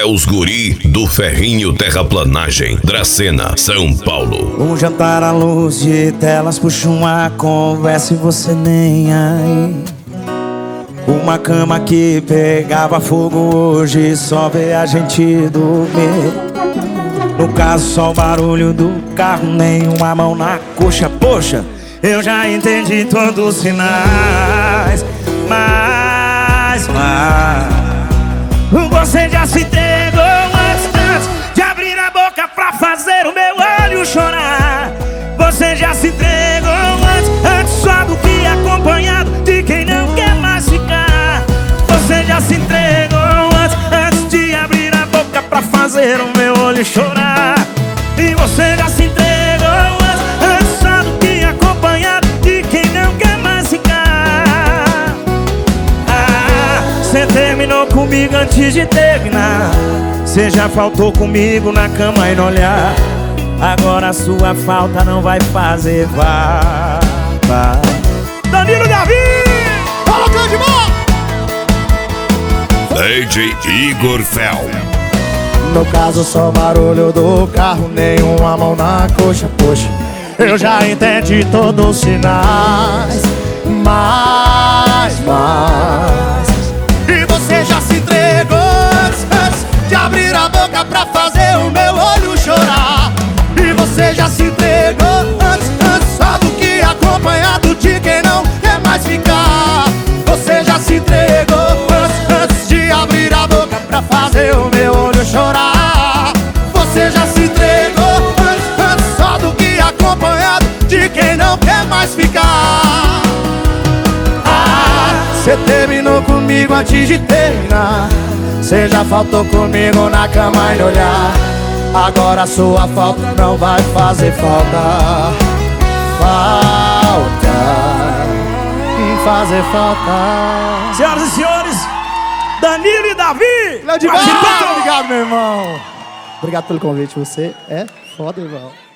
os guri do Ferrinho Terraplanagem, Dracena, São Paulo. Um jantar à luz de telas, puxa uma conversa e você nem aí. Uma cama que pegava fogo, hoje só vê a gente dormir. No caso só o barulho do carro, nenhuma mão na coxa. Poxa, eu já entendi todos os sinais. Mas você já se entregou antes de abrir a boca pra fazer o meu olho chorar. Você já se entregou antes só do que acompanhado de quem não quer mais ficar. Você já se entregou antes de abrir a boca pra fazer o meu olho chorar. E você já se entregou antes só do que acompanhado de quem não quer mais ficar. Você terminou comigo antes de terminar. Você já faltou comigo na cama e no olhar. Agora a sua falta não vai fazer vá. Danilo Davi! Fala, Candimão! DJ Igor Fel. No caso só o barulho do carro, nenhuma mão na coxa. Poxa, eu já entendi todos os sinais. Mas e você já se entregou antes de abrir a boca pra fazer o meu olho chorar. E você já se entregou antes só do que acompanhado de quem não quer mais ficar. Você já se entregou antes de abrir a boca pra fazer o meu olho chorar. Você já se entregou antes só do que acompanhado de quem não quer mais ficar. Você terminou comigo antes de terminar. Você já faltou comigo na cama e no olhar. Agora a sua falta não vai fazer falta. Fazer falta. Senhoras e senhores, Danilo e Davi! Obrigado, meu irmão. Obrigado pelo convite, você é foda, irmão.